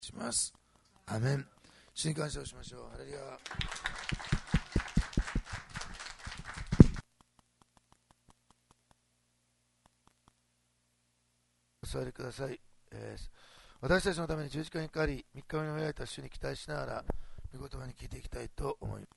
します。アメン。主に感謝をしましょう。ハレルヤ。お座りください。私たちのために十字架にかかり、3日目に終えられた主に期待しながら、御言葉に聞いていきたいと思います。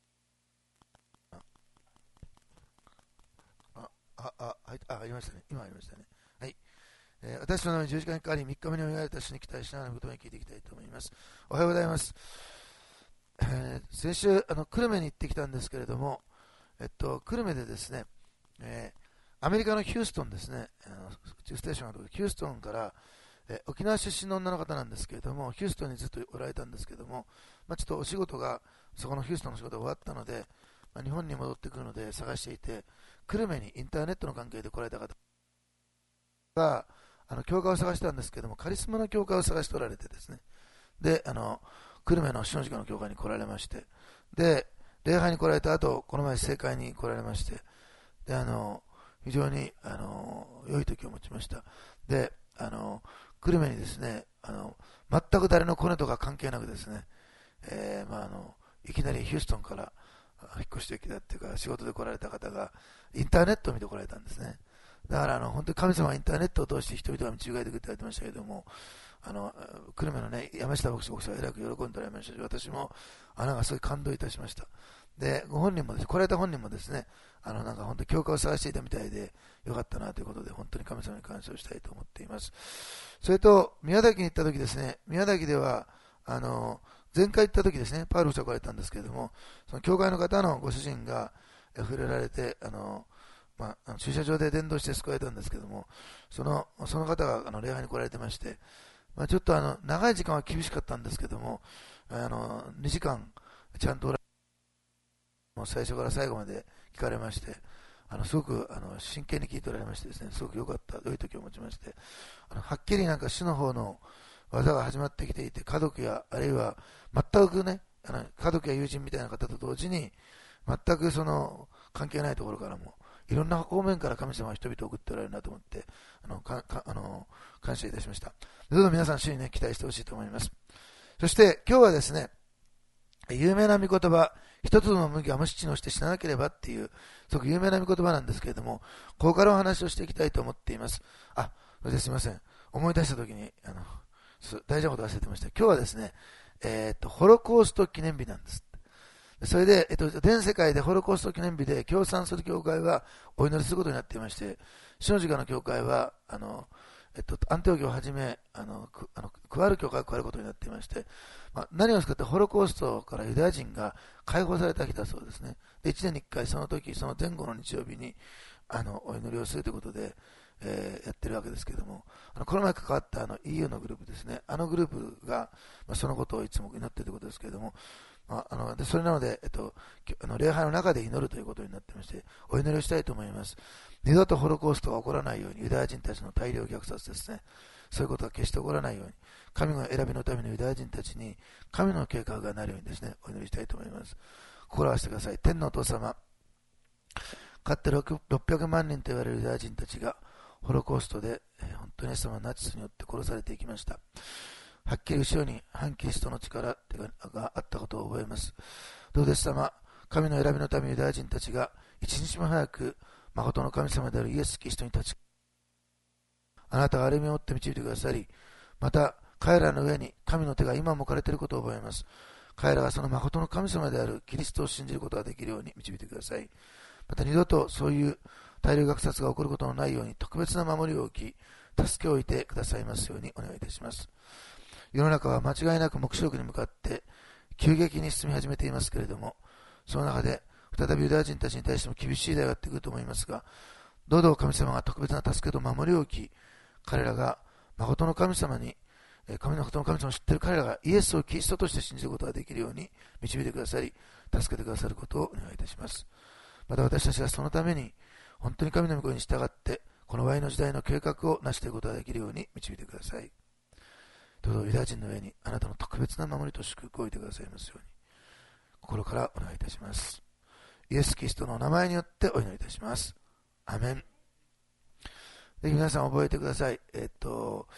ありましたね。今ありましたね。はい。私のために十字架にかかり、3日目に終えられた主に期待しながら、御言葉に聞いていきたいと思います。おはようございます。先週、久留米に行ってきたんですけれども、久留米でですね、アメリカのヒューストンですね、宇宙ステーションがあるヒューストンから、沖縄出身の女の方なんですけれども、ヒューストンにずっとおられたんですけれども、ちょっとお仕事が、そこのヒューストンの仕事が終わったので、日本に戻ってくるので探していて、久留米にインターネットの関係で来られた方が、教会を探したんですけれども、カリスマの教会を探しておられてですね、で、久留米の篠塚の教会に来られまして、で、礼拝に来られた後、この前正会に来られまして、で、非常に、良い時を持ちました。で、久留米にですね、全く誰のコネとか関係なくですね、いきなりヒューストンから引っ越してきたっていうか、仕事で来られた方が、インターネットを見て来られたんですね。だから、本当に神様はインターネットを通して人々が導いてくれて言われてましたけども、久留米のね、山下牧師はえらく喜んでおられましたし、私も、すごい感動いたしました。で、ご本人もです、来られた本人もですね、本当、教会を探していたみたいで、よかったなということで、本当に神様に感謝をしたいと思っています。それと、宮崎に行った時ですね、宮崎では、前回行った時ですね、パウロ氏が来られたんですけれども、その教会の方のご主人が触れられて、駐車場で伝道して救われたんですけども、その方が礼拝に来られてまして、ちょっと長い時間は厳しかったんですけども、2時間ちゃんともう最初から最後まで聞かれまして、すごく真剣に聞いておられましてですね、すごく良かった、良い時を持ちまして、はっきり主の方の技が始まってきていて、家族や、あるいは全くね、家族や友人みたいな方と同時に、全くその関係ないところからも、いろんな方面から神様は人々を送っておられるなと思って、感謝いたしました。どうぞ皆さん、主にね、期待してほしいと思います。そして今日はですね、有名な御言葉、一つの麦は無知のして死ななければっていう、すごく有名な御言葉なんですけれども、ここからお話をしていきたいと思っています。それですいません。思い出したときに、大事なこと忘れてました。今日はですね、ホロコースト記念日なんです。それで、全世界でホロコースト記念日で協賛する教会はお祈りすることになっていまして、篠塚の教会は、アンテオ教をはじめ、クアル教会が加わることになっていまして、何を使ってホロコーストからユダヤ人が解放された日だそうですね。で、1年に1回、その時、その前後の日曜日に、お祈りをするということで、やってるわけですけれども、この前関わったEU のグループですね、グループが、そのことをいつも祈っているということですけれども、それなので、礼拝の中で祈るということになっていまして、お祈りをしたいと思います。二度とホロコーストが起こらないように、ユダヤ人たちの大量虐殺ですね、そういうことが決して起こらないように、神の選びのためのユダヤ人たちに、神の計画がなるようにですね、お祈りしたいと思います。心を合わせてください。天のお父様、かつて600万人と言われるユダヤ人たちが、ホロコーストで、本当にイエス様はナチスによって殺されていきました。はっきり後ろに反キリストの力があったことを覚えます。どうです様、神の選びのためユダヤ人たちが一日も早く誠の神様であるイエス・キリストに立ち、あなたが歩みを追って導いてくださり、また彼らの上に神の手が今も置かれていることを覚えます。彼らがその誠の神様であるキリストを信じることができるように導いてください。また二度とそういう大量虐殺が起こることのないように特別な守りを置き、助けを置いてくださいますようにお願いいたします。世の中は間違いなく黙示録に向かって急激に進み始めていますけれども、その中で再びユダヤ人たちに対しても厳しい時代がやってくると思いますが、どうぞ神様が特別な助けと守りを置き、彼らが誠の神様に、神の誠の神様を知っている彼らがイエスをキリストとして信じることができるように導いてくださり、助けてくださることをお願いいたします。また私たちはそのために本当に神の御声に従ってこの Y の時代の計画を成していくことができるように導いてください。どうぞユダヤ人の上にあなたの特別な守りと祝福を置いてくださいますように心からお願いいたします。イエス・キリストのお名前によってお祈りいたします。アメン。ぜひ皆さん覚えてください。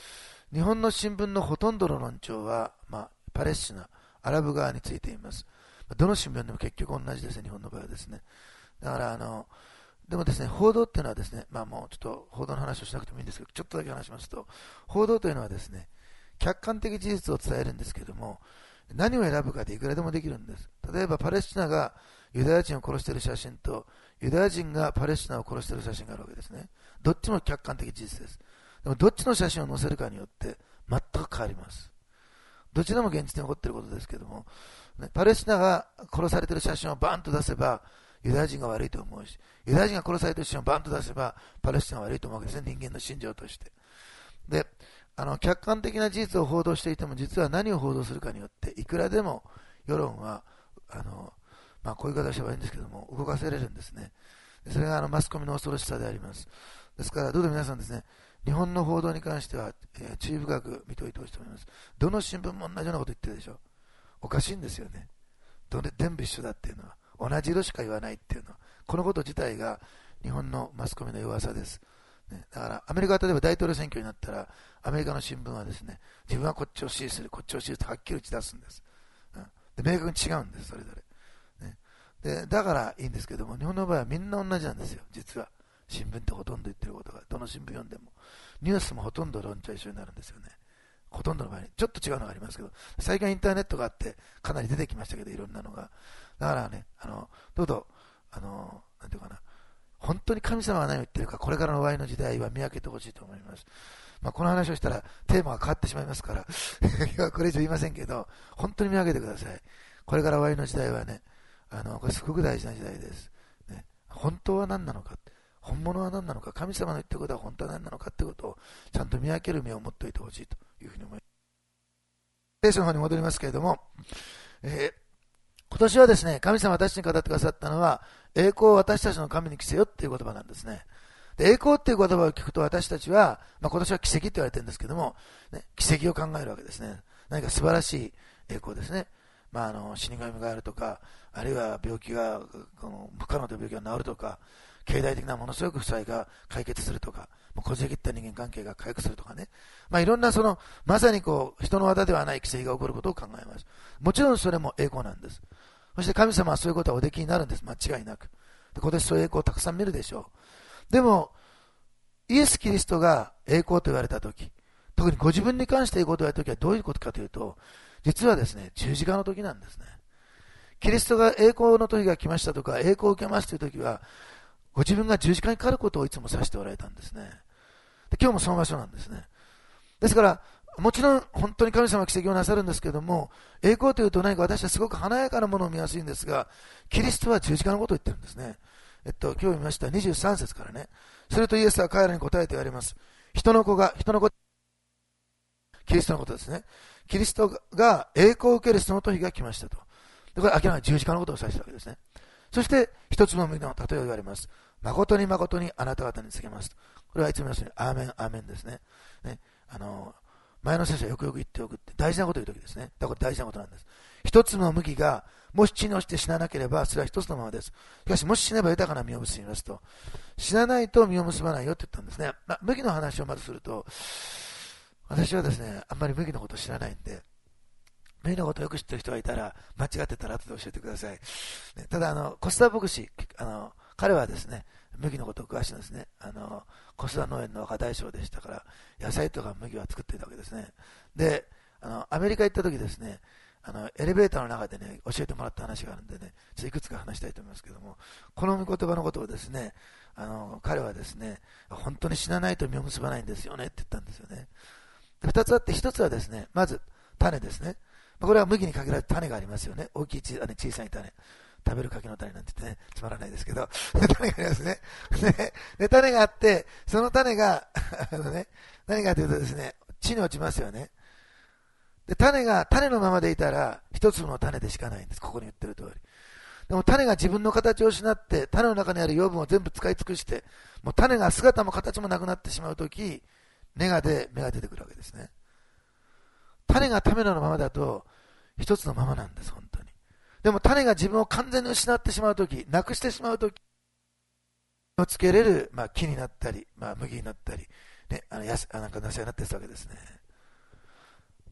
日本の新聞のほとんどの論調は、パレスチナ、アラブ側についています。どの新聞でも結局同じですね、日本の場合はですね。だからでもですね、報道っていうのはですね、もうちょっと報道の話をしなくてもいいんですけど、ちょっとだけ話しますと、報道というのはですね、客観的事実を伝えるんですけども、何を選ぶかでいくらでもできるんです。例えばパレスチナがユダヤ人を殺している写真と、ユダヤ人がパレスチナを殺している写真があるわけですね。どっちも客観的事実です。でもどっちの写真を載せるかによって全く変わります。どちらも現実に起こっていることですけども、パレスチナが殺されている写真をバーンと出せばユダヤ人が悪いと思うし、ユダヤ人が殺されている写真をバーンと出せばパレスチナが悪いと思うわけですね、人間の心情として。で、客観的な事実を報道していても、実は何を報道するかによっていくらでも世論はこういう言い方をした方がいいんですけども、動かせれるんですね。それがマスコミの恐ろしさであります。ですからどうぞ皆さんですね、日本の報道に関しては、注意深く見ておいてほしいと思います。どの新聞も同じようなこと言ってるでしょ。おかしいんですよね。全部一緒だっていうのは、同じ色しか言わないっていうのは、このこと自体が日本のマスコミの弱さです。だからアメリカは例えば大統領選挙になったら、アメリカの新聞はですね、自分はこっちを支持する、こっちを支持するとはっきり打ち出すんです。で明確に違うんです、それぞれ。でだからいいんですけども、日本の場合はみんな同じなんですよ、実は。新聞ってほとんど言ってることが、どの新聞読んでも。ニュースもほとんど論調一緒になるんですよね。ほとんどの場合に。ちょっと違うのがありますけど、最近インターネットがあって、かなり出てきましたけど、いろんなのが。だからね、どうぞ、なんていうかな、本当に神様が何を言ってるか、これからの終わりの時代は見分けてほしいと思います。この話をしたらテーマが変わってしまいますから今日はこれ以上言いませんけど、本当に見分けてください。これから終わりの時代はね、これすごく大事な時代です、ね。本当は何なのか、本物は何なのか、神様の言ってることは本当は何なのかということをちゃんと見分ける目を持っておいてほしいというふうに思います。聖書の方に戻りますけれども、今年はですね、神様私に語ってくださったのは、栄光を私たちの神に着せよっていう言葉なんですね。で、栄光っていう言葉を聞くと私たちは、今年は奇跡って言われてるんですけども、奇跡を考えるわけですね。何か素晴らしい栄光ですね。死神があるとか、あるいは病気が、不可能という病気が治るとか、経済的なものすごく負債が解決するとか、こじれ切った人間関係が回復するとかね。いろんなまさに人の技ではない奇跡が起こることを考えます。もちろんそれも栄光なんです。そして神様はそういうことはおできになるんです。間違いなく。今年そういう栄光をたくさん見るでしょう。でも、イエス・キリストが栄光と言われたとき、特にご自分に関して栄光と言われたときはどういうことかというと、実はですね、十字架の時なんですね。キリストが栄光の時が来ましたとか、栄光を受けますという時は、ご自分が十字架にかかることをいつも指しておられたんですね。で今日もその場所なんですね。ですから、もちろん本当に神様は奇跡をなさるんですけども、栄光というと何か私はすごく華やかなものを見やすいんですが、キリストは十字架のことを言ってるんですね。今日見ました23節からね。するとイエスは彼らに答えて言われます。人の子、キリストのことですね。キリストが栄光を受けるその時が来ましたと。でこれ明らかに十字架のことを指しているわけですね。そして一つの麦の例えを言われます。誠に誠にあなた方に告げますと。これはいつも言いますように、アーメン、アーメンですね。前の先生はよくよく言っておくって大事なことを言うときですね。だから大事なことなんです。一つの麦がもし地に落ちて死ななければそれは一つのままです。しかしもし死ねば豊かな実を結びますと。死なないと実を結ばないよって言ったんですね。麦の話をまずすると、私はですね、あんまり麦のことを知らないんで、麦のことをよく知ってる人がいたら、間違ってたら後で教えてください。ただ、コスタ牧師、彼はですね、麦のことを詳しいんですね。コスタ農園の若大将でしたから、野菜とか麦は作っていたわけですね。で、アメリカ行った時ですね、エレベーターの中でね、教えてもらった話があるんでね、ちょっといくつか話したいと思いますけども、この御言葉のことをですね、彼はですね、本当に死なないと実を結ばないんですよねって言ったんですよね。で2つあって、1つはですね、まず種ですね。これは麦に限られた種がありますよね。大きい小さい種。食べる柿の種なんて言ってね、つまらないですけど、種がありますね。で、種があって、その種が何かというとですね、地に落ちますよね。で、種が種のままでいたら、一つの種でしかないんです。ここに言ってる通り。でも種が自分の形を失って、種の中にある養分を全部使い尽くして、もう種が姿も形もなくなってしまうとき、芽が出てくるわけですね。種が種のままだと、一つのままなんです、本当に。でも種が自分を完全に失ってしまうとき、なくしてしまうとき、をつけれる、木になったり、麦になったり、ね、なんか野菜になってるわけですね。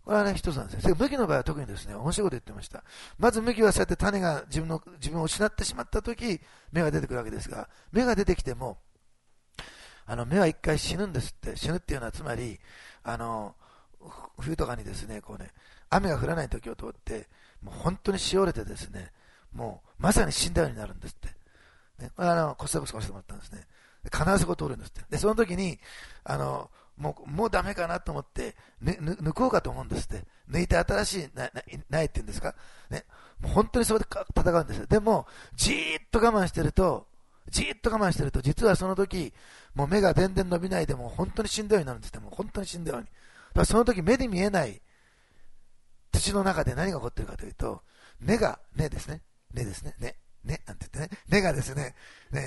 これはね、一つなんですね。麦の場合は特にですね、面白いこと言ってました。まず麦はそうやって種が自分を失ってしまったとき、芽が出てくるわけですが、芽が出てきても、芽は一回死ぬんですって。死ぬっていうのは、つまり、冬とかにですね、こうね、雨が降らない時を通って、もう本当にしおれてですね、もうまさに死んだようになるんですって。ね、これこそこそしてもらったんですね。必ずそこを通るんですって。で、その時に、もうダメかなと思って、抜こうかと思うんですって。抜いて新しい苗っていうんですか。ね。もう本当にそこで戦うんですよ。でも、じーっと我慢してると、実はその時、もう芽が全然伸びないで、もう本当に死んだようになるんですって。もう本当に死んだように。だからその時目に見えない土の中で何が起こっているかというと、根ですね。根ですね。なんて言ってね。根がですね、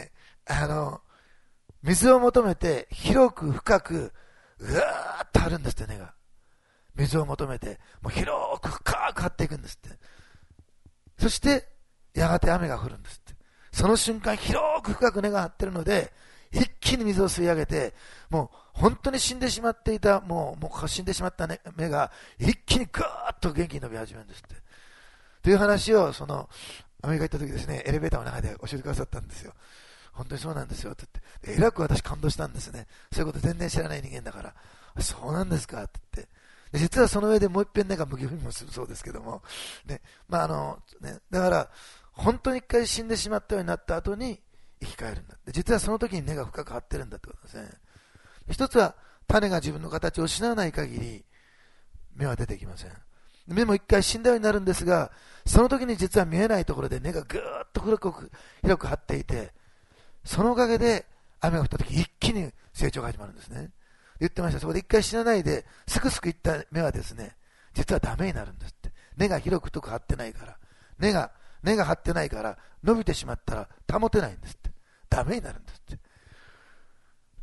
水を求めて広く深く、うわーっと張るんですって、根が。水を求めて、もう広く深く張っていくんですって。そして、やがて雨が降るんですって。その瞬間、広く深く根が張ってるので、一気に水を吸い上げて、もう本当に死んでしまっていた、もう死んでしまった、ね、芽が一気にガーッと元気に伸び始めるんですって。という話を、アメリカ行った時ですね、エレベーターの中で教えてくださったんですよ。本当にそうなんですよって言って、えらく私感動したんですね。そういうこと全然知らない人間だから、そうなんですかって言って。で実はその上でもう一遍麦踏みもするそうですけども、ね、だから、本当に一回死んでしまったようになった後に生き返るんだ。で実はその時に根が深く張ってるんだってことですね。一つは、種が自分の形を失わない限り、芽は出てきません。芽も一回死んだようになるんですが、その時に実は見えないところで根がぐーっと広く張っていて、そのおかげで雨が降った時一気に成長が始まるんですね。言ってました。そこで一回死なないで、すくすくいった芽はですね、実はダメになるんですって。根が広く太く張ってないから。根が張ってないから、伸びてしまったら保てないんですって。ダメになるんですって。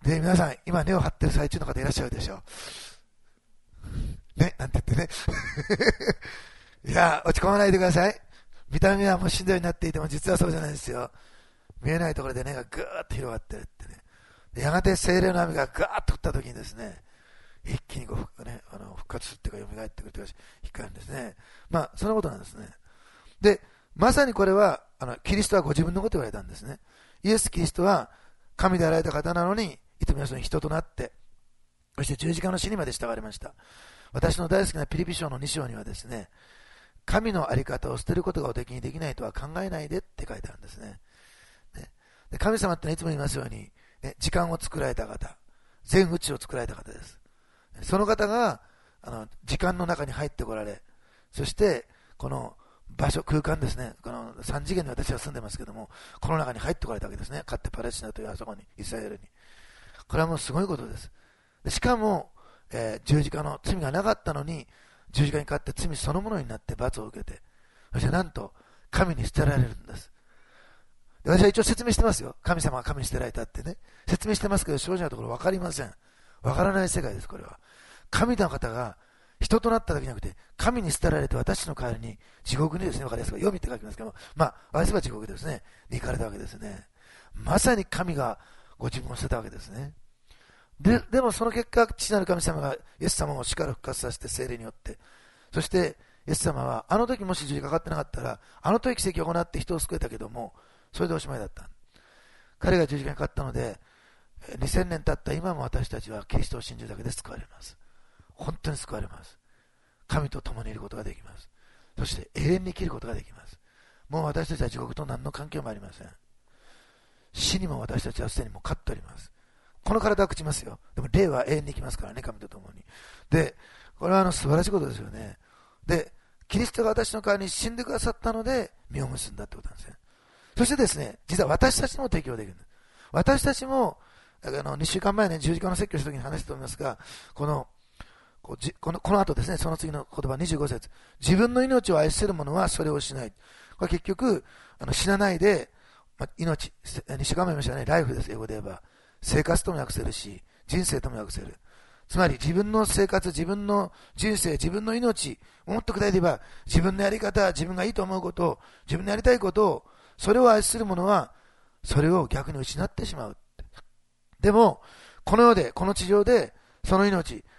で、皆さん、今根を張ってる最中の方いらっしゃるでしょう。ね、なんて言ってね。いや、落ち込まないでください。見た目はもうしんどいになっていても、実はそうじゃないですよ。見えないところで根がぐーっと広がってるってね。でやがて精霊の雨がガーッと降った時にですね、一気に復活するっていうか、蘇ってくるというか、引っかかるんですね。そのことなんですね。で、まさにこれは、キリストはご自分のことを言われたんですね。イエス・キリストは、神であられた方なのに、いつも皆さん人となって、そして十字架の死にまで従われました。私の大好きなピリピ書の2章にはですね、神の在り方を捨てることがおできにできないとは考えないでって書いてあるんですね。で神様っていつも言いますように、時間を作られた方、全宇宙を作られた方です。その方が時間の中に入ってこられ、そしてこの場所、空間ですね、この3次元に私は住んでますけども、この中に入ってこられたわけですね。かつてパレスチナというあそこに、イスラエルに。これはもうすごいことです。しかも、十字架の罪がなかったのに、十字架にかかって罪そのものになって罰を受けて、そしてなんと神に捨てられるんです。私は一応説明してますよ。神様が神に捨てられたってね。説明してますけど、正直なところ分かりません。分からない世界です、これは。神の方が人となっただけじゃなくて、神に捨てられて私の代わりに地獄にですね、分かりやすく読みって書きますけども、私は地獄ですね、に行かれたわけですね。まさに神がご自分を捨てたわけですね。でもその結果、父なる神様がイエス様を死から復活させて聖霊によって、そしてイエス様はあの時もし十字架かかってなかったら、あの時奇跡を行って人を救えたけども、それでおしまいだった。彼が十字架にかかったので、2000年経った今も私たちはキリストを信じるだけで救われます。本当に救われます。神と共にいることができます。そして永遠に生きることができます。もう私たちは地獄と何の関係もありません。死にも私たちはすでにもう勝っております。この体は朽ちますよ。でも霊は永遠に生きますからね、神と共に。で、これは素晴らしいことですよね。で、キリストが私の代わりに死んでくださったので、実を結んだってことなんですね。そしてですね、実は私たちにも適用できるんです。私たちも、2週間前ね、十字架の説教した時に話したと思いますが、この後ですね、その次の言葉25節。自分の命を愛する者はそれをしない。これ結局、死なないで、命、2週間前も言いましたね、ライフです、英語で言えば。生活とも訳せるし、人生とも訳せる。つまり自分の生活、自分の人生、自分の命、もっと具体的に言えば、自分のやり方、自分がいいと思うこと、自分のやりたいことを、それを愛する者は、それを逆に失ってしまう。でも、この世で、この地上で、その命、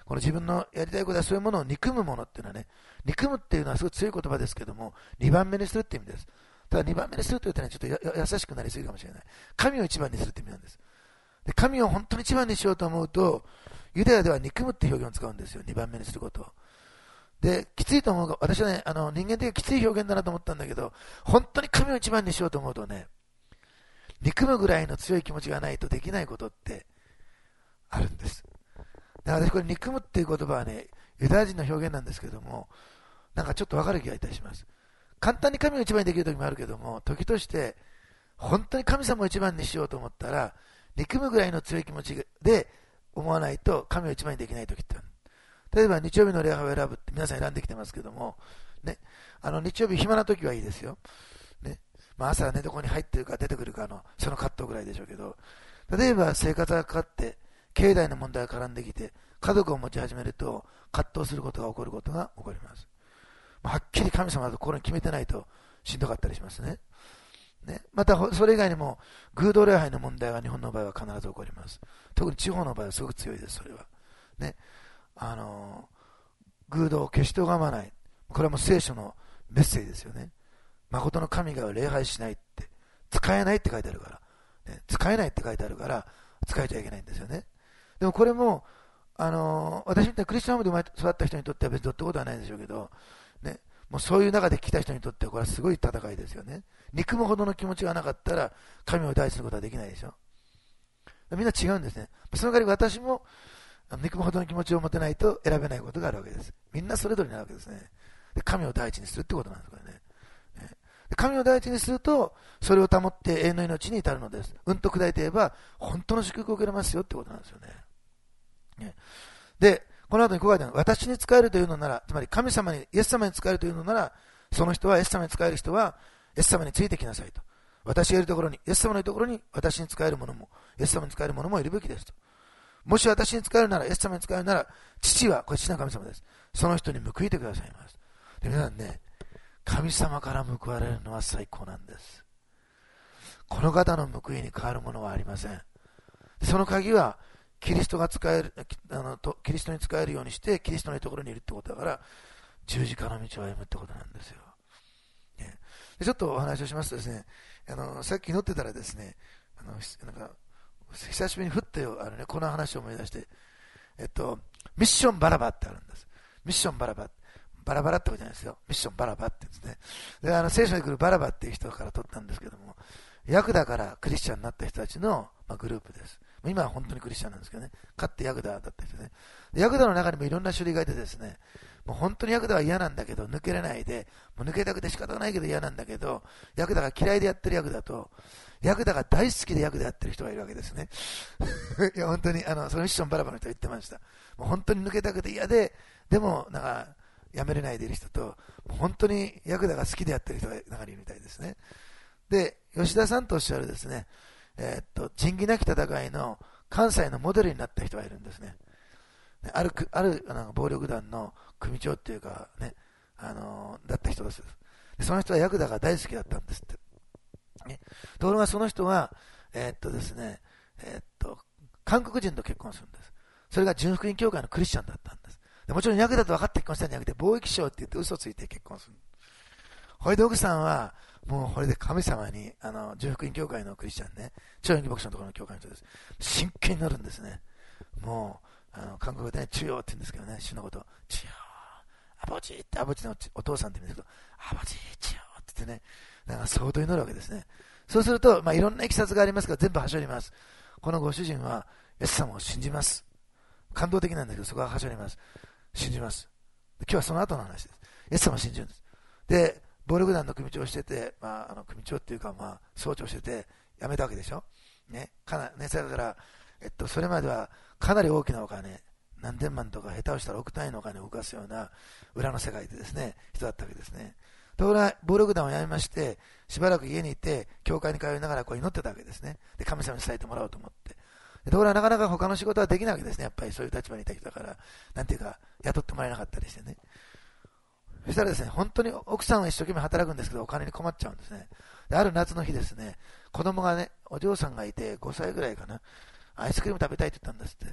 この自分のやりたいことはそういうものを憎むものっていうのはね、憎むっていうのはすごい強い言葉ですけども、2番目にするって意味です。ただ2番目にするというとね、ちょっと優しくなりすぎかもしれない。神を一番にするって意味なんです。で、神を本当に一番にしようと思うと、ユダヤでは憎むっていう表現を使うんですよ、2番目にすることを。で、きついと思うが、私はね、人間的にきつい表現だなと思ったんだけど、本当に神を一番にしようと思うとね、憎むぐらいの強い気持ちがないとできないことってあるんです。だから私これ憎むっていう言葉はね、ユダヤ人の表現なんですけども、なんかちょっとわかる気がいたします。簡単に神を一番にできる時もあるけども、時として本当に神様を一番にしようと思ったら、憎むぐらいの強い気持ちで思わないと神を一番にできない時ってある。例えば日曜日の礼拝を選ぶって皆さん選んできてますけども、ね、日曜日暇な時はいいですよ。ね、まあ、朝寝床に入ってるか出てくるかその葛藤ぐらいでしょうけど、例えば生活がかかって、経済の問題が絡んできて、家族を持ち始めると、葛藤することが起こることが起こります。はっきり神様だと心に決めてないとしんどかったりしますね。ね、またそれ以外にも偶像礼拝の問題が日本の場合は必ず起こります。特に地方の場合はすごく強いです。それはね、偶像を決して拝まない、これはもう聖書のメッセージですよね。誠の神が礼拝しないって、使えないって書いてあるから、ね、使えないって書いてあるから使えちゃいけないんですよね。でもこれも私みたいなクリスチャンホームで生まれ育った人にとっては別にどうってことはないんでしょうけど、ね、もうそういう中で来た人にとってはこれはすごい戦いですよね。憎むほどの気持ちがなかったら神を大事にすることはできないでしょ。みんな違うんですね。その代わり私も憎むほどの気持ちを持てないと選べないことがあるわけです。みんなそれぞれなわけですね。で、神を第一にするってことなんです、これね。で、神を第一にすると、それを保って永遠の命に至るのです。うんと砕いて言えば、本当の祝福を受けれますよってことなんですよね。で、この後にこう書いてある。私に仕えるというのなら、つまり神様に、イエス様に仕えるというのなら、その人は、イエス様に仕える人は、イエス様についてきなさいと。私がいるところに、イエス様のいるところに、私に仕える者も、イエス様に仕える者もいるべきですと。もし私に仕えるなら、イエス様に仕えるなら、父は、これ父の神様です。その人に報いてくださいます。で、皆さんね、神様から報われるのは最高なんです。この方の報いに変わるものはありません。その鍵は、キリストに仕えるようにして、キリストのところにいるってことだから、十字架の道を歩むってことなんですよ。ね、でちょっとお話をしますとですね、さっき祈ってたらですね、なんか久しぶりにふっとこの話を思い出して、ミッションバラバってあるんです。ミッションバラバ。バラバラってことじゃないですよ。ミッションバラバって言うんですね。で、聖書に来るバラバっていう人から取ったんですけども、ヤクダからクリスチャンになった人たちの、グループです。今は本当にクリスチャンなんですけどね。かってヤクダだった人ね。でヤクダの中にもいろんな種類がいてですね、もう本当にヤクダは嫌なんだけど、抜けれないで、もう抜けたくて仕方がないけど嫌なんだけど、ヤクダが嫌いでやってるヤクダと、ヤクダが大好きでヤクダやってる人がいるわけですね。いや、本当に、そのミッションバラバラの人は言ってました。もう本当に抜けたくて嫌で、でも、やめれないでいる人と、本当にヤクダが好きでやってる人が中にいるみたいですね。で、吉田さんとおっしゃるですね、仁義なき戦いの関西のモデルになった人がいるんですね。ある暴力団の組長っていうかね、だった人です。でその人はヤクザが大好きだったんですって。ね、ところがその人は、ですね、韓国人と結婚するんです。それが純福音教会のクリスチャンだったんです。でもちろんヤクザと分かって結婚したんじゃなくて、貿易商って言って嘘ついて結婚する。ほいで奥さんは、もうこれで神様に、純福音教会のクリスチャンね、超演技牧師のところの教会の人です。真剣になるんですね。もう、韓国語でね、チュヨーって言うんですけどね、主のこと、チュヨー、アボチって、アボチのお父さんって言うんですけど、アボチ、チュヨーって言ってね、なんか相当祈るわけですね。そうすると、いろんないきさつがありますが、全部はしょります。このご主人は、イエス様を信じます。感動的なんだけど、そこははしょります。信じます。今日はその後の話です。イエス様を信じるんです。で、暴力団の組長をしてて、組長っていうか、総長してて、辞めたわけでしょ。ね、それから、それまではかなり大きなお金、何千万とか下手をしたら億単位のお金を動かすような裏の世界でですね、人だったわけですね。ところが、暴力団を辞めまして、しばらく家にいて、教会に通いながらこう祈ってたわけですね。で、神様に伝えてもらおうと思って。ところがなかなか他の仕事はできないわけですね。やっぱりそういう立場にいた人だから、なんていうか、雇ってもらえなかったりしてね。そしたらですね、本当に奥さんは一生懸命働くんですけど、お金に困っちゃうんですね。である夏の日ですね、子供がね、お嬢さんがいて5歳ぐらいかな、アイスクリーム食べたいって言ったんですって。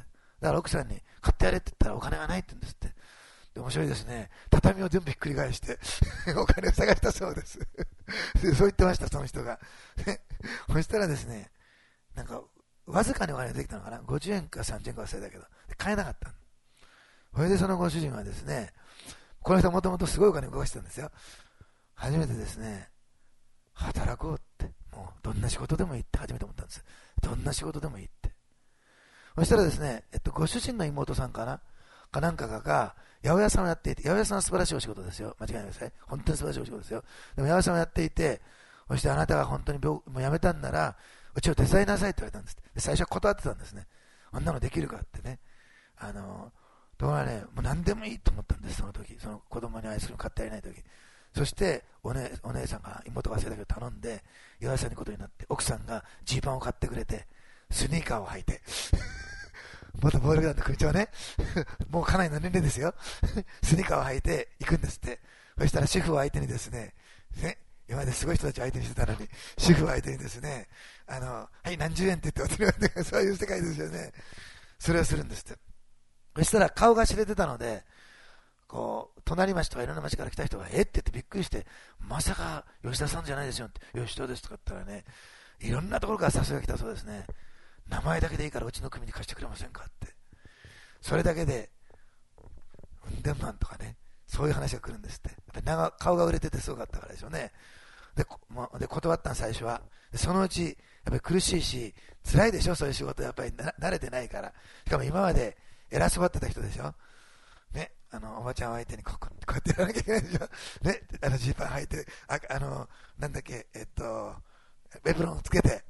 だから奥さんに買ってやれって言ったらお金がないって言うんですって。で、面白いですね。畳を全部ひっくり返してお金を探したそうですで、そう言ってました、その人がそしたらですね、なんか、わずかにお金ができたのかな、50円か30円か忘れたけど、買えなかったの。それでそのご主人はですね、この人はもともとすごいお金を動かしてたんですよ。初めてですね、働こうって、もうどんな仕事でもいいって初めて思ったんです。どんな仕事でもいいって。そしたらですね、ご主人の妹さんかなかなんかが、八百屋さんをやっていて、八百屋さんは素晴らしいお仕事ですよ。間違いないですね。本当に素晴らしいお仕事ですよ。でも八百屋さんをやっていて、そしてあなたが本当にもう辞めたんなら、うちを手伝いなさいって言われたんです。で、最初は断ってたんですね。あんなのできるかってね。どうもね、もう何でもいいと思ったんです、その時。その子供に愛するの買ってやれない時。そして、お姉さんが妹が忘れたけど頼んで、八百屋さんにことになって、奥さんがジーパンを買ってくれて、スニーカーを履いて、元ボールグラウンド組長ね、もうかなりの年齢ですよ。スニーカーを履いて行くんですって。そしたら主婦を相手にですね、今まですごい人たちを相手にしてたのに、主婦を相手にですね、はい、何十円って言ってそういう世界ですよね。それをするんですって。そしたら顔が知れてたので、こう、隣町とかいろんな町から来た人が、って言ってびっくりして、まさか吉田さんじゃないですよって、吉田ですとか言ったらね、いろんなところから誘いが来たそうですね。名前だけでいいからうちの組に貸してくれませんかって。それだけで、うん千万とかね、そういう話が来るんですって。やっぱり顔が売れててすごかったからでしょうね。で、断ったの最初は。で、そのうち、やっぱり苦しいし、辛いでしょ、そういう仕事。やっぱり慣れてないから。しかも今まで偉そうばってた人でしょ。ね、おばちゃんを相手にこうやってやらなきゃいけないでしょ。ね、ジーパン履いて、なんだっけ、エプロンをつけて。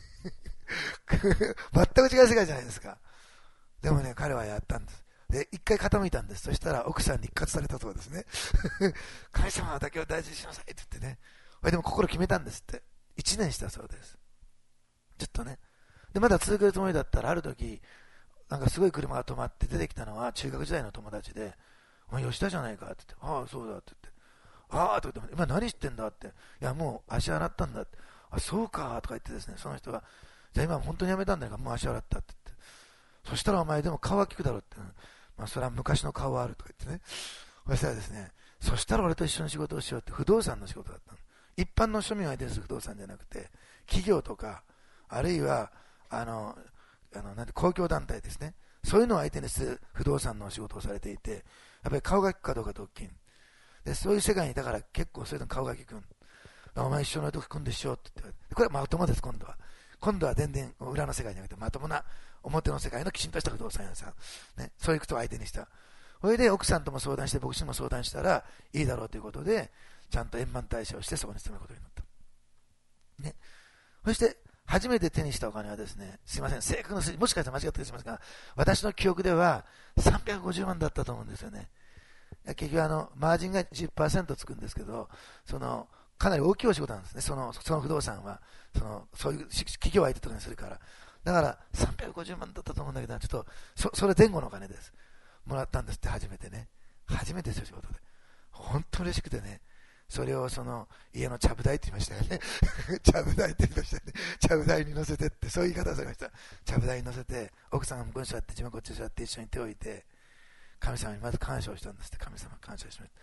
全く違う世界じゃないですか。でもね、彼はやったんです。で、一回傾いたんです。そしたら奥さんに一喝されたそうですね。神様だけを大事にしなさいって言ってね。でも心決めたんですって。一年したそうです。ずっとね。で、まだ続けるつもりだったら、ある時、なんかすごい車が止まって出てきたのは中学時代の友達で、お前吉田じゃないかって言って、ああ、そうだって言って、ああと言って、今何してんだって、いや、もう足洗ったんだって、あ、そうかとか言ってですね、その人が、じゃあ今本当にやめたんだから、もう足洗ったって言って、そしたらお前でも顔は効くだろうって、まあそれは昔の顔はあるとか言ってね、そしたらですね、そしたら俺と一緒に仕事をしようって不動産の仕事だったの。一般の庶民を相手にする不動産じゃなくて、企業とか、あるいは、なんて公共団体ですね。そういうのを相手にする不動産のお仕事をされていて、やっぱり顔が利くかどうかと大きい。で、そういう世界にいたから結構そういうの顔が利くん。お前一緒の時組んでしようって言って。これはまともです、今度は。今度は全然裏の世界じゃなくて、まともな表の世界のきちんとした不動産屋さん。ね、そういう人を相手にした。それで奥さんとも相談して、僕にも相談したらいいだろうということで、ちゃんと円満退社をしてそこに勤めることになった。ね。そして、初めて手にしたお金はですね、すいません、正確な数字、もしかしたら間違ってしますが、私の記憶では350万だったと思うんですよね。結局マージンが10%つくんですけど、かなり大きいお仕事なんですね、その不動産は。そういう企業相手とかにするから。だから350万だったと思うんだけど、ちょっと、それ前後のお金です。もらったんですって、初めてね。初めてですよ、仕事で。本当嬉しくてね。それを家のちゃぶ台って言いましたよね。ちゃぶ台って言いましたよね。ちゃぶ台に乗せてって、そういう言い方をされました。ちゃぶ台に乗せて、奥さんが向こうに座って、自分がこっちに座って一緒に手を置いて、神様にまず感謝をしたんですって。神様感謝しました。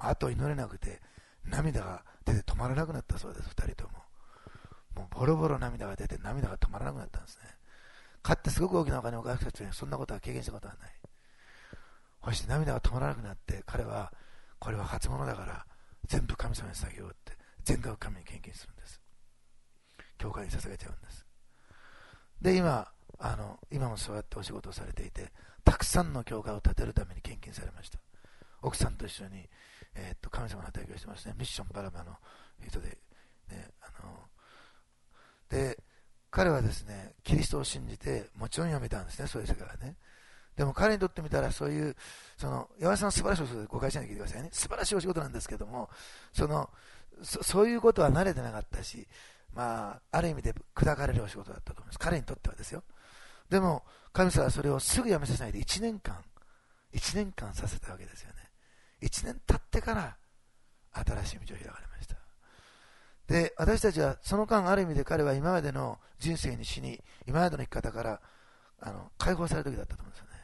あと祈れなくて、涙が出て止まらなくなったそうです、二人とも。もうボロボロ涙が出て、涙が止まらなくなったんですね。買ってすごく大きなお金を返す人にそんなことは経験したことはない。そして涙が止まらなくなって、彼は、これは初物だから、全部神様に捧げようって、全額神に献金するんです。教会に捧げちゃうんです。で、今もそうやってお仕事をされていて、たくさんの教会を建てるために献金されました。奥さんと一緒に、神様の働きをしてますね。ミッションパラマの人で、ね、で、彼はですね、キリストを信じて、もちろん辞めたんですね、そういう世界はね。でも彼にとってみたら、そういう、八百さんの素晴らしいお仕事で誤解しないで聞いてくださいね。素晴らしいお仕事なんですけども、そういうことは慣れてなかったし、まあ、ある意味で砕かれるお仕事だったと思います。彼にとってはですよ。でも、神様はそれをすぐ辞めさせないで1年間させたわけですよね。1年経ってから新しい道を開かれました。で、私たちはその間ある意味で彼は今までの人生に死に、今までの生き方から解放される時だったと思うんですよね。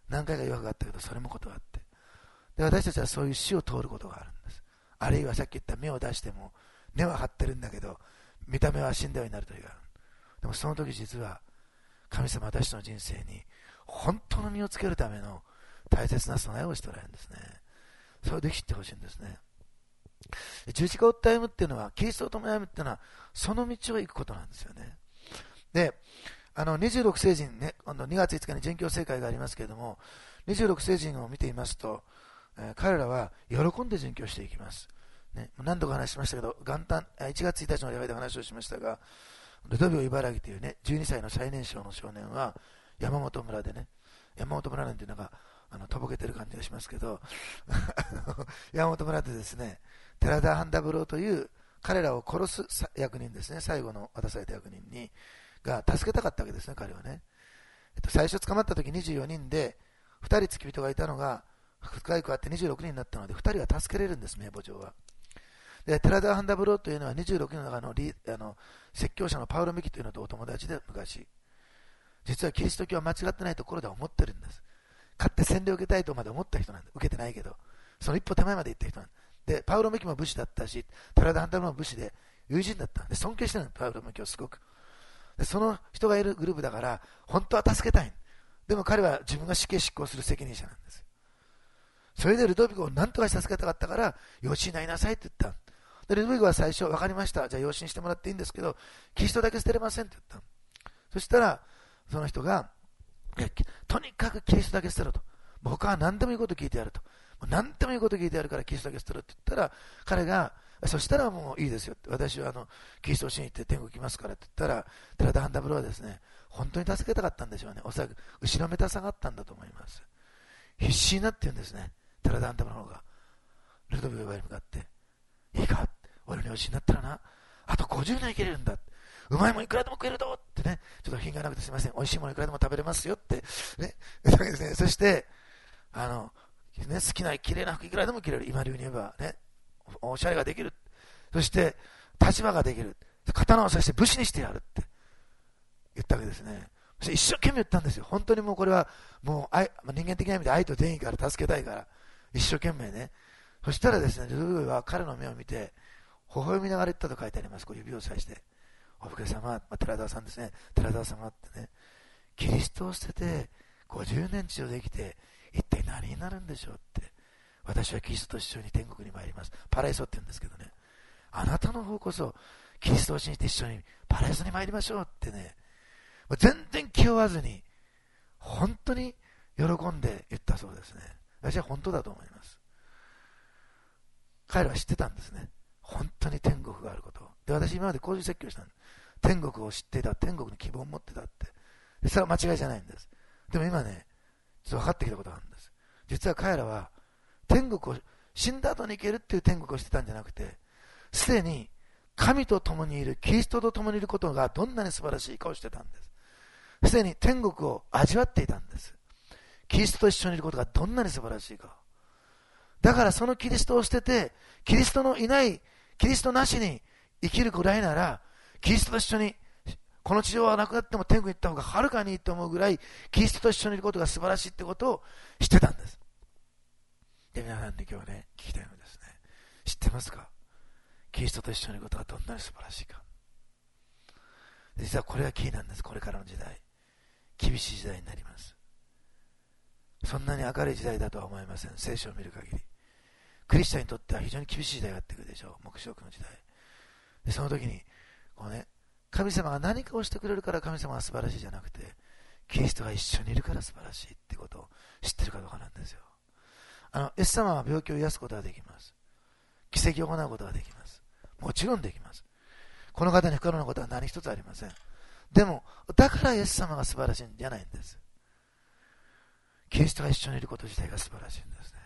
何回か誘惑があったけど、それも断って。で、私たちはそういう死を通ることがあるんです。あるいはさっき言った目を出しても、根は張ってるんだけど、見た目は死んだようになる時がある。でもその時実は、神様は私の人生に、本当の身をつけるための大切な備えをしておられるんですね。それをできてほしいんですね。十字架を追って歩むっていうのは、キリストと共に歩むっていうのは、その道を行くことなんですよね。で、26聖人ね、今度2月5日に殉教聖会がありますけれども、26聖人を見ていますと、彼らは喜んで殉教していきます。ね、何度か話しましたけど、元旦、1月1日の礼拝で話をしましたが、ルドビオ茨城というね、12歳の最年少の少年は、山本村でね、山本村なんていうのが、とぼけてる感じがしますけど、山本村でですね、寺田半三郎という彼らを殺す役人ですね、最後の渡された役人が助けたかったわけですね、彼はね。最初捕まった時24人で、2人付き人がいたのが、深い加わって26人になったので、2人は助けれるんです、名簿上は。で、寺田半三郎というのは26人の中の説教者のパウロ・ミキというのとお友達で昔、実はキリスト教は間違ってないところでは思ってるんです。勝って洗礼を受けたいとまで思った人なんで、受けてないけど、その一歩手前まで行った人なんで、パウロ・ミキも武士だったし、寺田半三郎も武士で、友人だったんで、尊敬してるんです、パウロ・ミキをすごく。で、その人がいるグループだから、本当は助けたい。でも彼は自分が死刑執行する責任者なんです。それでルドビコを何とかして助けたかったから、養子になりなさいって言った。で、ルドビコは最初、分かりました。じゃあ養子にしてもらっていいんですけど、キリストだけ捨てれませんって言った。そしたら、その人が、とにかくキリストだけ捨てろと。僕は何でもいいこと聞いてやると。何でもいいこと聞いてやるからキリストだけ捨てろって言ったら、彼が、そしたらもういいですよって。私はキリストを信じて天国行きますからって言ったら、寺田半三郎はですね、本当に助けたかったんでしょうね。おそらく後ろめたさがあったんだと思います。必死になって言うんですね。寺田半三郎が。ルドビコに向かって、いいか、俺の養子になったらな、あと50年生きれるんだ。うまいもんいくらでも食えるぞってね、ちょっと品がなくてすみません、美味しいものいくらでも食べれますよって、ね、ですね、そして、好きな綺麗な服いくらでも着れる、今流に言えば、ね、おしゃれができる、そして立場ができる、刀を刺して武士にしてやるって言ったわけですね。そして一生懸命言ったんですよ。本当にもうこれはもう人間的な意味で愛と善意から助けたいから、一生懸命ね。そしたらですね、ルドビコは彼の目を見て、微笑みながら言ったと書いてあります。こう指をさして。お武家様、寺田さんですね。寺田様ってね、キリストを捨てて50年治療できて、一体何になるんでしょうって。私はキリストと一緒に天国に参ります。パライソって言うんですけどね。あなたの方こそ、キリストを信じて一緒にパライソに参りましょうってね、全然気負わずに、本当に喜んで言ったそうですね。私は本当だと思います。彼らは知ってたんですね。本当に天国があることを。で、私今までこういう説教したんです。天国を知っていた、天国に希望を持ってたって。それは間違いじゃないんです。でも今ね、ちょっと分かってきたことがあるんです。実は彼らは、天国を、死んだ後に行けるっていう天国をしてたんじゃなくて、すでに神と共にいる、キリストと共にいることがどんなに素晴らしいかをしてたんです。すでに天国を味わっていたんです。キリストと一緒にいることがどんなに素晴らしいか。だからそのキリストを捨てて、キリストのいない、キリストなしに生きるくらいなら、キリストと一緒に、この地上はなくなっても天国に行った方がはるかにいいと思うぐらい、キリストと一緒にいることが素晴らしいってことを知ってたんです。で、皆さんに今日ね、聞きたいのですね。知ってますか？キリストと一緒にいることがどんなに素晴らしいか。実はこれがキーなんです。これからの時代。厳しい時代になります。そんなに明るい時代だとは思いません。聖書を見る限り。クリスチャンにとっては非常に厳しい時代がやってくるでしょう。黙示録の時代。で、その時に、こうね、神様が何かをしてくれるから神様が素晴らしいじゃなくて、キリストが一緒にいるから素晴らしいってことを知ってるかどうかなんですよ。イエス様は病気を癒すことができます。奇跡を行うことができます。もちろんできます。この方に不可能なことは何一つありません。でも、だからイエス様が素晴らしいんじゃないんです。キリストが一緒にいること自体が素晴らしいんですね。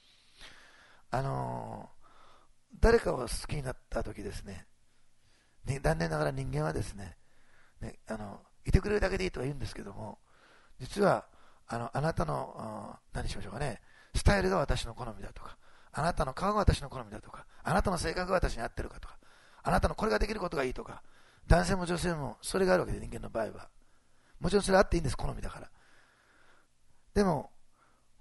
誰かを好きになった時ですね、残念ながら人間はですね、いてくれるだけでいいとは言うんですけども、実はあなたの何しましょうかね、スタイルが私の好みだとか、あなたの顔が私の好みだとか、あなたの性格が私に合ってるかとか、あなたのこれができることがいいとか、男性も女性もそれがあるわけで、人間の場合はもちろんそれはあっていいんです、好みだから。でも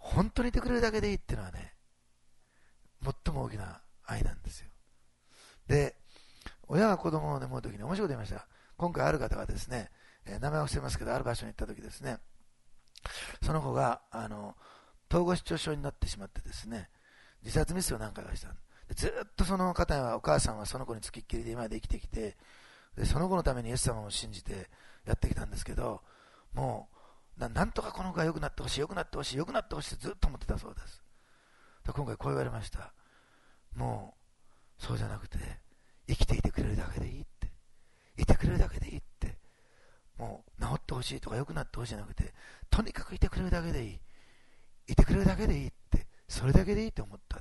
本当にいてくれるだけでいいっていうのはね、最も大きな愛なんですよ。で、親が子供を思うときに面白いこと言いました。今回ある方がですね、名前を伏せますけど、ある場所に行ったときですね、その子が統合失調症になってしまってですね、自殺未遂を何回かした。ずっとその方は、お母さんはその子につきっきりで今まで生きてきて、でその子のためにイエス様を信じてやってきたんですけど、もうなんとかこの子が良くなってほしい、良くなってほしい、良くなってほしいってずっと思ってたそうです。で今回こう言われました。もうそうじゃなくて、生きていてくれるだけでいいって、いてくれるだけでいいって、もう治ってほしいとか良くなってほしいじゃなくて、とにかくいてくれるだけでいい、いてくれるだけでいいって、それだけでいいって思ったって。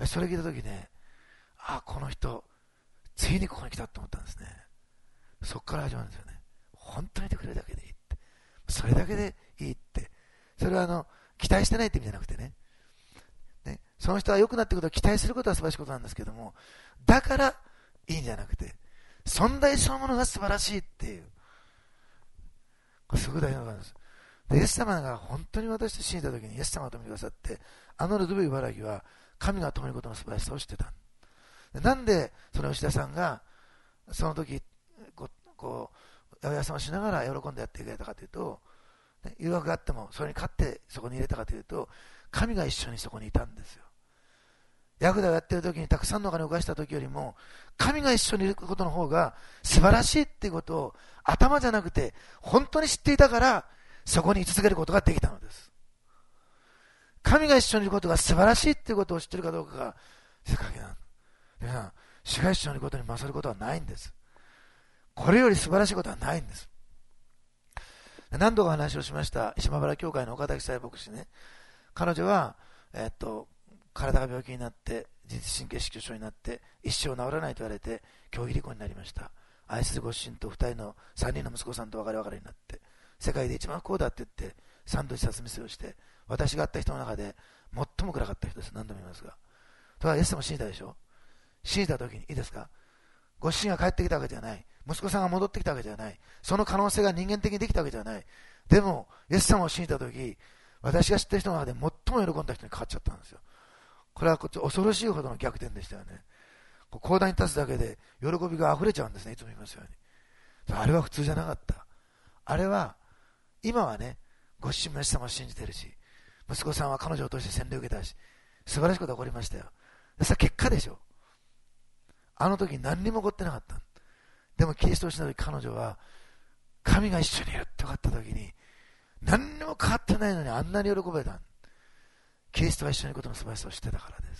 それ聞いた時ね、あ、この人ついにここに来たと思ったんですね。そこから始まるんですよね。本当にいてくれるだけでいいって、それだけでいいって。それは期待してないって意味じゃなくてね、その人は良くなっていくことを期待することは素晴らしいことなんですけども、だからいいんじゃなくて、存在そのものが素晴らしいっていう、これすごい大事なことなんです。でイエス様が本当に私と信じたときにイエス様が止めてくださって、ルドビ茨城は神が止めることの素晴らしさを知ってた。でなんでその吉田さんがその時八百屋さんをしながら喜んでやってくれたかというと、誘惑があってもそれに勝ってそこに入れたかというと、神が一緒にそこにいたんですよ。ヤクザをやってる時にたくさんのお金を動かした時よりも、神が一緒にいることの方が素晴らしいっていうことを頭じゃなくて本当に知っていたから、そこに居続けることができたのです。神が一緒にいることが素晴らしいっていうことを知っているかどうかが世界なんだ。皆さん、主が一緒にいることに勝ることはないんです。これより素晴らしいことはないんです。何度か話をしました島原教会の岡崎祭牧師ね、彼女は、体が病気になって自律神経失調症になって一生治らないと言われて教義離婚になりました。愛するご主人と2人の3人の息子さんと別れになって、世界で一番不幸だって言って3度自殺未遂をして、私が会った人の中で最も暗かった人です。何度も言いますが、とはイエス様を信じたでしょ。信じた時にいいですか、ご主人が帰ってきたわけじゃない、息子さんが戻ってきたわけじゃない、その可能性が人間的にできたわけじゃない。でもイエス様を信じた時、私が知ってる人の中で最も喜んだ人に変わっちゃったんですよ。これは恐ろしいほどの逆転でしたよね。講談に立つだけで喜びが溢れちゃうんですね、いつも言いますように。あれは普通じゃなかった。あれは今はね、ご主人もイエス様を信じてるし、息子さんは彼女を通して洗礼を受けたし、素晴らしいことが起こりましたよ。それは結果でしょ。あの時何にも起こってなかった。でもキリストを信じた時、彼女は神が一緒にいるって分かった時に、何にも変わってないのにあんなに喜べた。キリストが一緒にいることの素晴らしさを知ってたからです、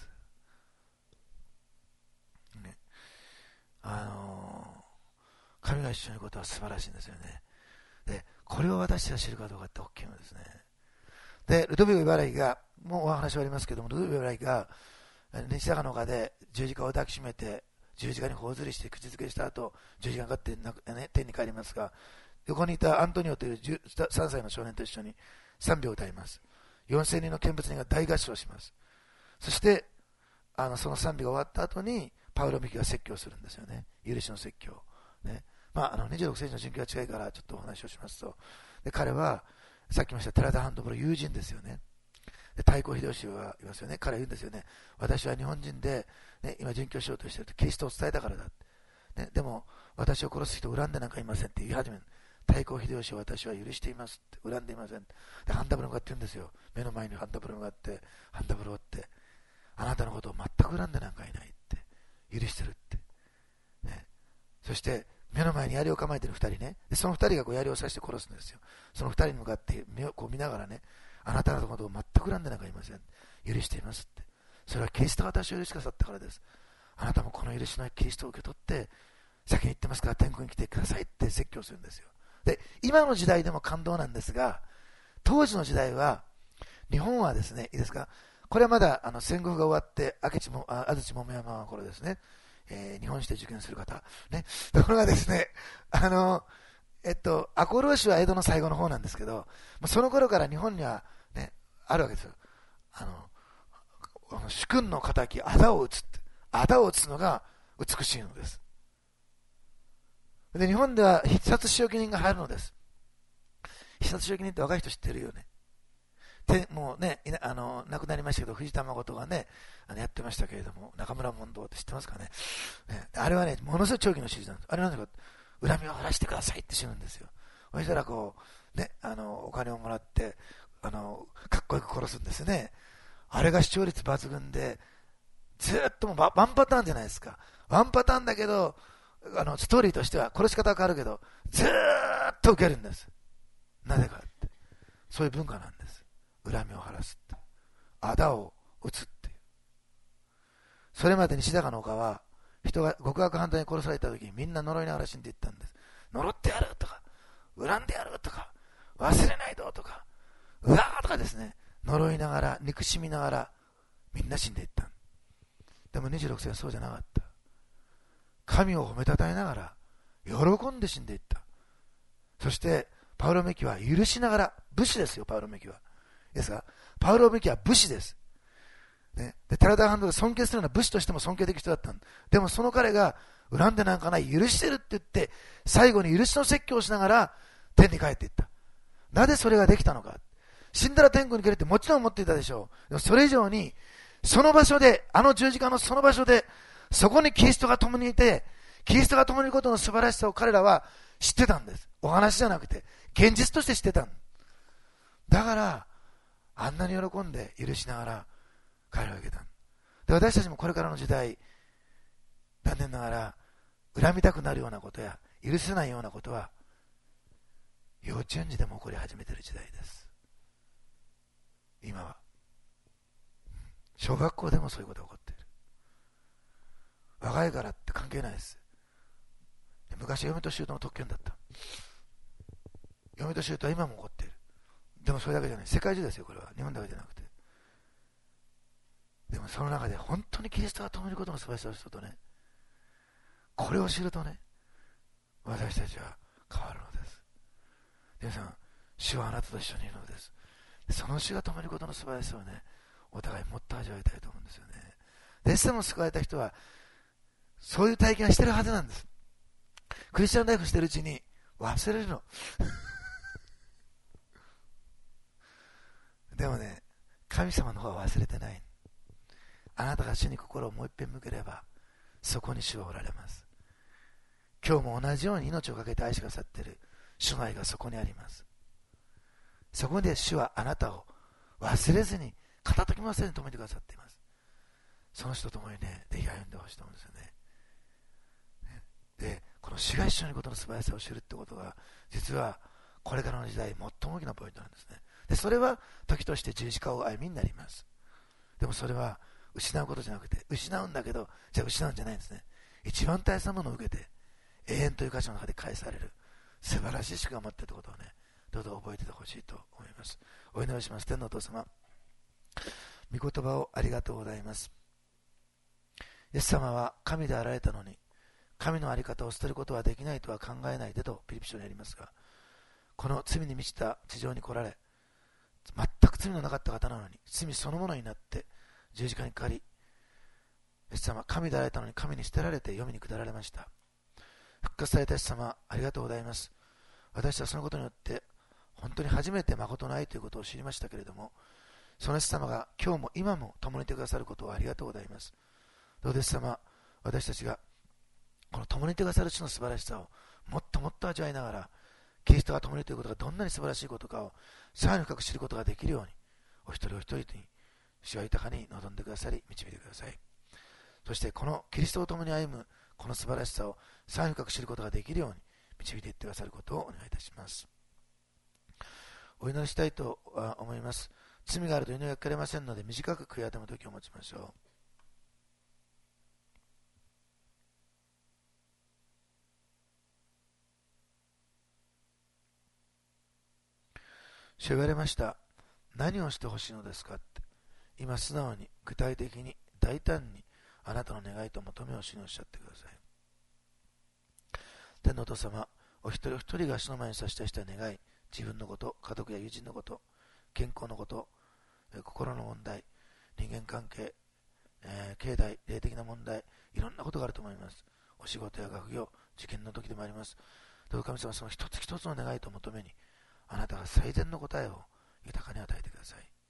ね、神が一緒にいることは素晴らしいんですよね。でこれを私たちが知るかどうかって大きいのですね。でルドビゴ茨城が、もうお話はありますけども、ルドビゴ茨城が西坂の丘で十字架を抱きしめて十字架に頬ずりして口づけした後、十字架がかって天に帰りますが、横にいたアントニオという13歳の少年と一緒に賛美を歌います。4000人の見物人が大合唱します。そしてその賛美が終わった後にパウロ・ミキが説教するんですよね。許しの説教、ね。26世紀の人権が近いからちょっとお話をしますと、で彼はさっき言いました寺田半蔵の友人ですよね。で太閤秀吉は言いますよね。彼は言うんですよね。私は日本人で、ね、今殉教しようとしているとキリストを伝えたからだ、ね、でも私を殺す人を恨んでなんかいませんって言い始める。太閤秀吉を私は許していますって、恨んでいません。で半田ブロがって言うんですよ。目の前に半田ブロがあって、半田ブロってあなたのことを全く恨んでなんかいないって、許してるって、ね、そして目の前に槍を構えている2人ね。でその2人が槍を刺して殺すんですよ。その2人に向かって目を見ながらね、あなたのことを全く恨んでなんかいません、許していますって。それはキリストが私を許してくださったからです。あなたもこの許しのキリストを受け取って先に言ってますから天国に来てくださいって説教するんですよ。で今の時代でも感動なんですが、当時の時代は日本はですね、いいですか、これはまだ戦後が終わって安土桃山の頃ですね、日本史で受験する方、ね、ところがですね、赤穂浪士は江戸の最後の方なんですけど、その頃から日本には、ね、あるわけですよ。主君の敵、あだを打つって、あだを打つのが美しいのです。で日本では必殺仕置人が入るのです。必殺仕置人って若い人知ってるよね。 もうね、亡くなりましたけど、藤田誠がね、やってましたけれども、中村問答って知ってますかね。あれはね、ものすごい長期の手術なんです。あれなんだか、恨みを晴らしてくださいって死ぬんですよ。そしたらこう、ね、お金をもらって、かっこよく殺すんですね。あれが視聴率抜群で、ずーっともうワンパターンじゃないですか。ワンパターンだけど、ストーリーとしては殺し方は変わるけど、ずーっと受けるんです。なぜかって。そういう文化なんです。恨みを晴らすって。仇を討つっていう。それまでに志高の丘は、人が極悪反対に殺された時にみんな呪いながら死んでいったんです。呪ってやるとか、恨んでやるとか、忘れないぞとか、うわーとかですね、呪いながら、憎しみながら、みんな死んでいった。でも26世はそうじゃなかった。神を褒めたたえながら、喜んで死んでいった。そして、パウロ・メキは許しながら、武士ですよ、パウロ・メキは。ですが、パウロ・メキは武士です。ね、でテラダーハンドが尊敬するような武士としても尊敬できる人だったんでもその彼が恨んでなんかない、許してるって言って最後に許しの説教をしながら天に帰っていった。なぜそれができたのか。死んだら天国に行けるってもちろん思っていたでしょう。でもそれ以上にその場所で、十字架のその場所で、そこにキリストが共にいて、キリストが共にいることの素晴らしさを彼らは知ってたんです。お話じゃなくて現実として知ってたんだから、あんなに喜んで許しながら帰るわけだ。で、私たちもこれからの時代、残念ながら恨みたくなるようなことや許せないようなことは幼稚園児でも起こり始めている時代です。今は小学校でもそういうことが起こっている。若いからって関係ないです。昔嫁と姑の特権だった。嫁と姑は今も起こっている。でもそれだけじゃない、世界中ですよ。これは日本だけじゃなくて。でもその中で本当にキリストが共にいることの素晴らしさを知るとね、これを知るとね、私たちは変わるのです。皆さん、主はあなたと一緒にいるのです。その主が共にいることの素晴らしさをね、お互いもっと味わいたいと思うんですよね。でしても救われた人はそういう体験はしてるはずなんです。クリスチャンライフしてるうちに忘れるのでもね、神様の方は忘れてない。あなたが主に心をもう一遍向ければ、そこに主はおられます。今日も同じように命を懸けて愛しくださっている主の愛がそこにあります。そこで主はあなたを忘れずに、片時も忘れずに止めてくださっています。その人と共にね、ぜひ歩んでほしいと思うんですよね。で、この主が一緒にいることの素晴らしさを知るってことが、実はこれからの時代最も大きなポイントなんですね。で、それは時として十字架を歩みになります。でもそれは失うことじゃなくて、失うんだけど、じゃあ失うんじゃないんですね。一番大切なものを受けて、永遠という価値の中で返される素晴らしい主が待っていることをね、どうぞ覚えててほしいと思います。お祈りします。天のお父様、御言葉をありがとうございます。イエス様は神であられたのに、神の在り方を捨てることはできないとは考えないでとピリピ書にありますが、この罪に満ちた地上に来られ、全く罪のなかった方なのに罪そのものになって十字架にかかり、イエス様、神であられたのに神に捨てられて黄泉に下られました。復活されたイエス様、ありがとうございます。私はそのことによって本当に初めて誠の愛ということを知りましたけれども、そのイエス様が今日も今も共にいてくださることをありがとうございます。どうです様、私たちがこの共にいてくださる主の素晴らしさをもっともっと味わいながら、キリストが共にいるということがどんなに素晴らしいことかをさらに深く知ることができるように、お一人お一人に主は豊かに望んでくださり導いてください。そしてこのキリストと共に歩むこの素晴らしさをさらに深く知ることができるように導いていってくださることをお願いいたします。お祈りしたいと思います。罪があると祈りがかかれませんので、短く悔い改め時を持ちましょう。主は言われました。何をしてほしいのですかって。今素直に具体的に大胆にあなたの願いと求めを主におっしゃってください。天のお父様、お一人お一人が主の前に差し出した願い、自分のこと、家族や友人のこと、健康のこと、心の問題、人間関係、経済、霊的な問題、いろんなことがあると思います。お仕事や学業、受験の時でもあります。どうか神様、その一つ一つの願いと求めに、あなたが最善の答えを豊かに与えてください。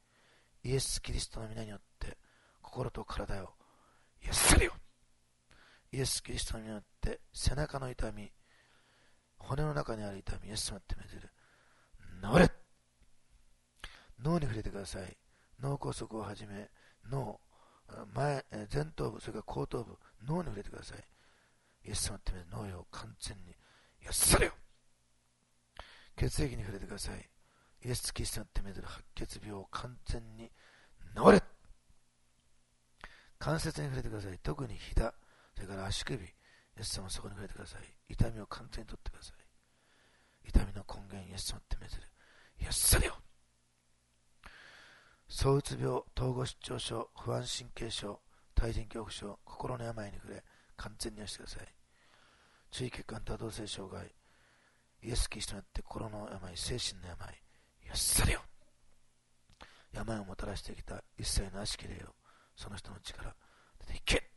イエス・キリストの皆によって心と体を癒せるよ。イエス・キリストの皆によって背中の痛み、骨の中にある痛み、イエス様って命じる。治れ。脳に触れてください。脳梗塞をはじめ、脳、前頭部、それから後頭部、脳に触れてください。イエス様って命じる。脳を完全に癒せるよ。血液に触れてください。イエス・キリストによって命じる白血病を完全に治れ。関節に触れてください。特に膝、それから足首、イエス様そこに触れてください。痛みを完全に取ってください。痛みの根源、イエス様って命じる。癒せるよ。躁うつ病、統合失調症、不安神経症、対人恐怖症、心の病に触れ、完全に癒してください。注意欠陥多動性障害、イエス・キリストによって心の病、精神の病、癒せるよ。病をもたらしてきた一切の悪しき霊を、その人の力、出ていけ。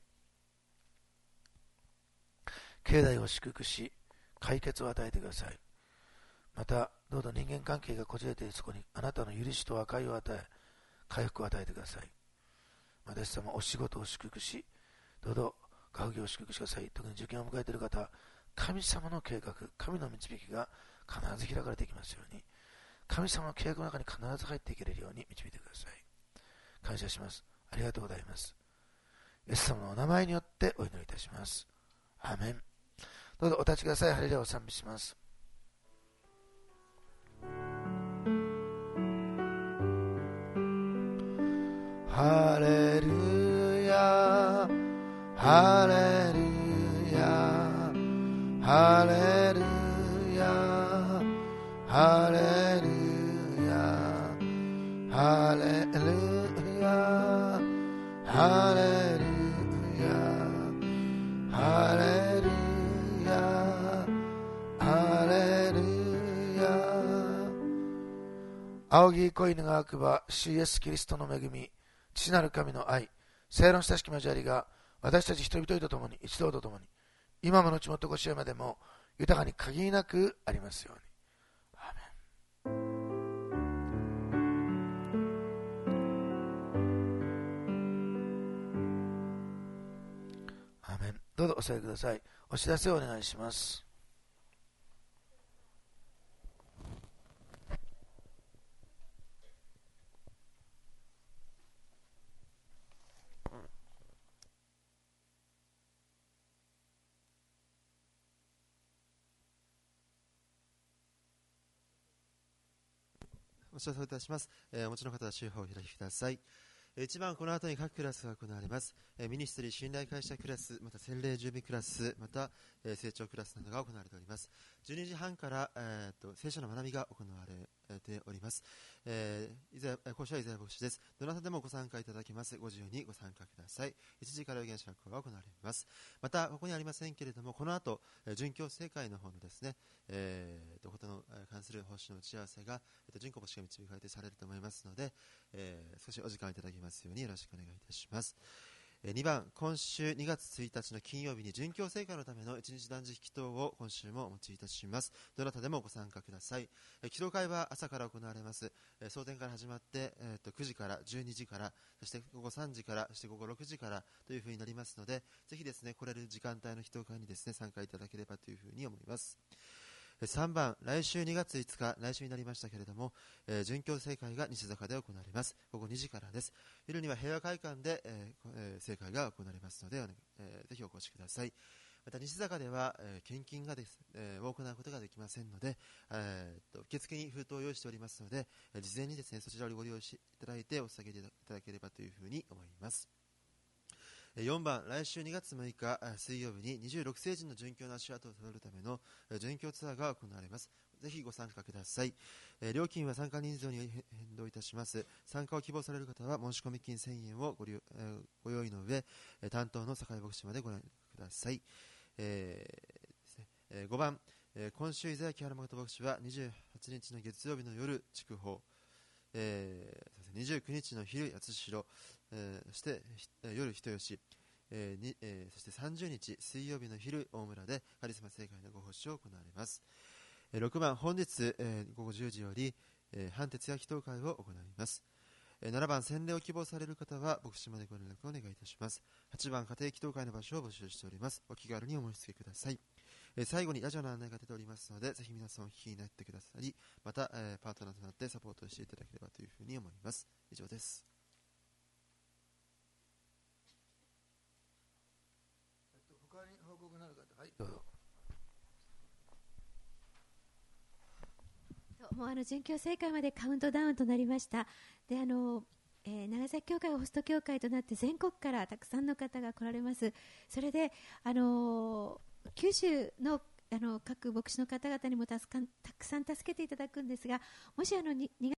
境内を祝福し、解決を与えてください。また、どうぞ人間関係がこじれているそこに、あなたの許しと和解を与え、回復を与えてください。私様、お仕事を祝福し、どうぞ学業を祝福してください。特に受験を迎えている方、神様の計画、神の導きが必ず開かれていきますように、神様の計画の中に必ず入っていけれるように導いてください。感謝します。ありがとうございます。イエス様のお名前によってお祈りいたします。アーメン。どうぞお立ちください。ハレルヤを賛美します。ハレルヤ、ハレルヤ、ハレルヤ、ハレルヤ、ハレルヤ、ハレルヤ、ハレルヤ、ハレルヤ。仰ぎ恋のがくば、主イエスキリストの恵み、父なる神の愛、聖の親しき交わりが私たち一人一人と共に、一同と共に、今も後もとこしえまでも豊かに限りなくありますように。アーメン。アーメン。どうぞお座りください。お知らせをお願いします。 お知らせをいたします。お持ちの方は週報をお開きください。一番この後に各クラスが行われます。ミニストリー信頼会社クラス、また洗礼準備クラス、また、成長クラスなどが行われております。12時半から、聖書の学びが行われております。講師は伊沢牧師です。どなたでもご参加いただけます。ご自由にご参加ください。1時から預言者学校が行われます。また、ここにありませんけれども、この後、殉教正会の方のですね、ことの関する方針の打ち合わせが、純子牧師が導かれてされると思いますので、少しお時間いただきますようによろしくお願いいたします。2番、今週2月1日の金曜日に殉教聖会のための一日断食祈祷を今週もお持ちいたします。どなたでもご参加ください。祈祷会は朝から行われます。蒼天から始まって、9時から12時から、そして午後3時から、そして午後6時からというふうになりますので、ぜひですね、来れる時間帯の祈祷会にですね、参加いただければというふうに思います。3番、来週2月5日、来週になりましたけれども、殉教聖会が西坂で行われます。午後2時からです。夜には平和会館で、聖会が行われますので、ぜひお越しください。また西坂では、献金がを行うことができませんので、受付に封筒を用意しておりますので、事前にですね、そちらをご利用していただいてお下げいただければというふうに思います。4番、来週2月6日水曜日に26聖人の殉教の足跡をたどるための殉教ツアーが行われます。ぜひご参加ください。料金は参加人数に変動いたします。参加を希望される方は申込金1000円をご用意の上、担当の坂井牧師までご覧ください。5番、今週伊沢木原誠牧師は28日の月曜日の夜筑豊、29日の昼八代、そして夜人吉、そして30日水曜日の昼大村でカリスマ聖会のご奉仕を行われます。6番、本日、午後10時より、反徹夜祈祷会を行います。 7番洗礼を希望される方は牧師までご連絡をお願いいたします。8番家庭祈祷会の場所を募集しております。お気軽にお申し付けください。最後にラジオの案内が出ておりますので、ぜひ皆さんお聞きになってくださり、また、パートナーとなってサポートしていただければというふうに思います。以上です。 他に報告のある方、はい、どうぞ。 もう殉教聖会までカウントダウンとなりました。で長崎教会がホスト教会となって全国からたくさんの方が来られます。それで九州の各牧師の方々にもたくさん助けていただくんですが、もし2月